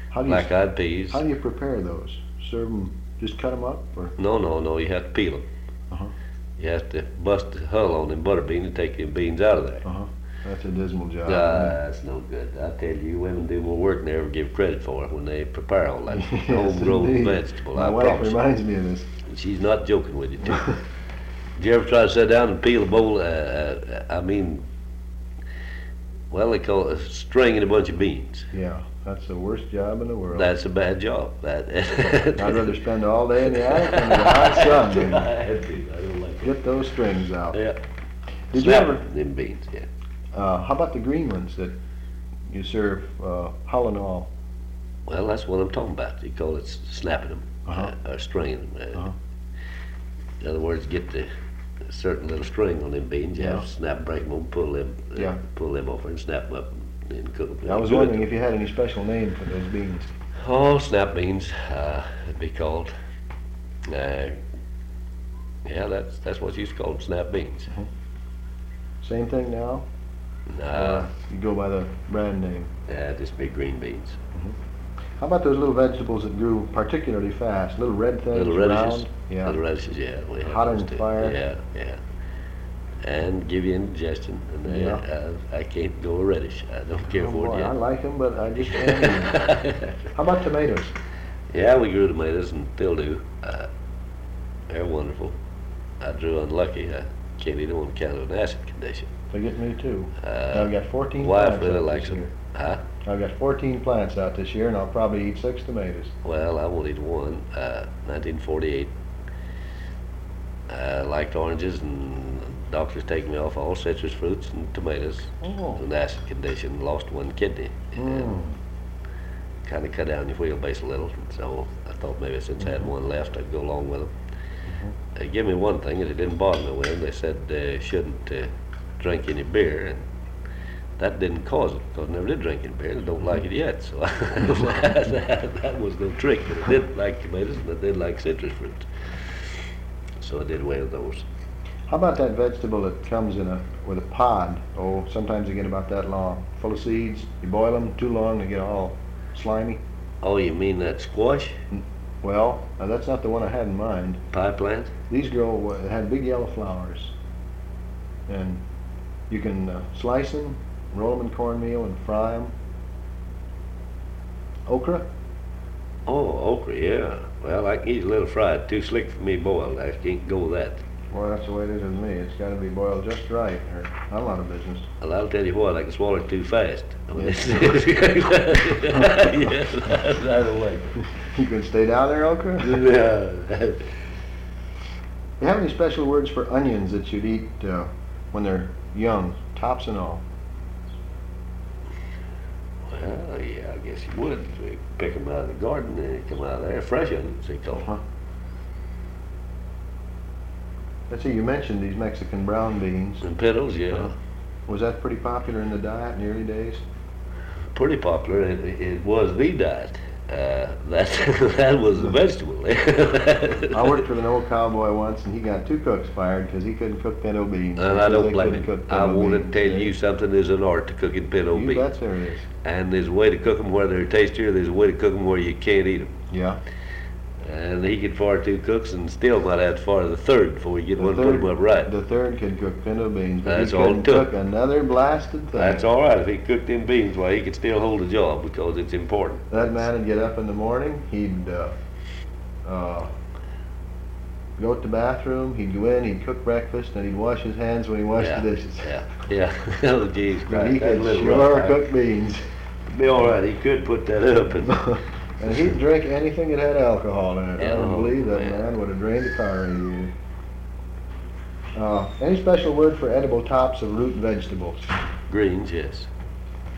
How do you black-eyed peas. how do you prepare those? Serve them, just cut them up, or? No, you have to peel them. Uh-huh. You have to bust the hull on them butter beans and take them beans out of there. Uh-huh. That's a dismal job. That's no good. I tell you, women do more work than they ever give credit for when they prepare all that Yes, homegrown indeed. vegetable. My I wife promise you. reminds me of this. She's not joking with you, too. Did you ever try to sit down and peel a bowl? Well, they call it stringing a bunch of beans. Yeah, that's the worst job in the world. That's a bad job. I'd rather spend all day in the attic in the hot sun than I don't like it. get those strings out. Yeah. Did you Snap ever? them beans? Yeah. How about the green ones that you serve, hull and all? Well, that's what I'm talking about. You call it snapping them Uh-huh. or stringing them. Uh-huh. In other words, get the certain little string on them beans. You Yeah. have to snap, break them, pull them, Yeah. pull them off and snap them up and cook them. I was wondering if you had any special name for those beans. Oh, snap beans, it'd be called. Yeah, that's what you used to call them, snap beans. Same thing now? Nah, You go by the brand name. just big green beans. How about those little vegetables that grew particularly fast? Little red things, Little radishes. round? Yeah. Little radishes, yeah. We have Hot those on too. fire. Yeah. And give you indigestion. And I can't go a radish. I don't care Oh, for boy, it yet. I like them, but I just can't eat 'em. How about tomatoes? Yeah, we grew tomatoes and still do. They're wonderful. I drew unlucky. I can't eat them on account of an acid condition. Forget me too. Uh, I've got 14 wife plants really out likes this them. year. Huh? I've got 14 plants out this year, and I'll probably eat 6 tomatoes. Well, I won't eat one. 1948. I liked oranges, and doctors take me off all citrus fruits and tomatoes. Oh. An acid condition, lost one kidney. Mm. Kind of cut down your wheelbase a little. So I thought maybe since I had one left, I'd go along with them. They give me one thing, and it didn't bother me with them. They said shouldn't drink any beer, and that didn't cause it, because I never did drink any beer, and I don't like it yet. So that was no trick. But I did like tomatoes, and I did like citrus fruits. So I did away with those. How about that vegetable that comes with a pod? Oh, sometimes they get about that long, full of seeds. You boil them too long, they get all slimy. Oh, you mean that squash Well, that's not the one I had in mind. pie plant? These had big yellow flowers, and you can slice them, roll them in cornmeal, and fry them. Okra? Oh, okra, yeah. Well, I can eat a little fried. Too slick for me boiled. I can't go with that. Well, that's the way it is with me. It's got to be boiled just right, or I'm out of business. Well, I'll tell you what, I can swallow it too fast. Yes. Yes, I don't like it. You can stay down there, okra? Yeah. You have any special words for onions that you'd eat when they're young, tops and all? Well, yeah, I guess you would. We pick them out of the garden and they come out of there. Fresh onions, they call them. Uh-huh. Let's see, you mentioned these Mexican brown beans. And piddles, yeah. Uh-huh. Was that pretty popular in the diet in the early days? Pretty popular. It was the diet. That was the vegetable. I worked with an old cowboy once, and he got 2 cooks fired because he couldn't cook pinto beans. And I They don't blame couldn't him. cook I pinto want to beans. tell you something. There's an art to cooking pinto You beans. bet there is. And there's a way to cook them where they're tastier. There's a way to cook them where you can't eat them. Yeah. And he could fire 2 cooks and still might have to fire the third before you get one to put them up right. The third could cook pinto beans, but That's he all it couldn't took. cook another blasted thing. That's all right. If he cooked them beans, well, he could still hold a job because it's important. That man would get up in the morning, he'd go to the bathroom, he'd go in, he'd cook breakfast, and he'd wash his hands when he washed Yeah. the dishes. Yeah. Oh, geez, But Christ. he That's a could little sure rough. cook beans. Be all right. He could put that up. And And he'd drink anything that had alcohol in it. I don't Oh, believe that man. man would have drained a car radiator. Any special word for edible tops of root vegetables? greens, yes.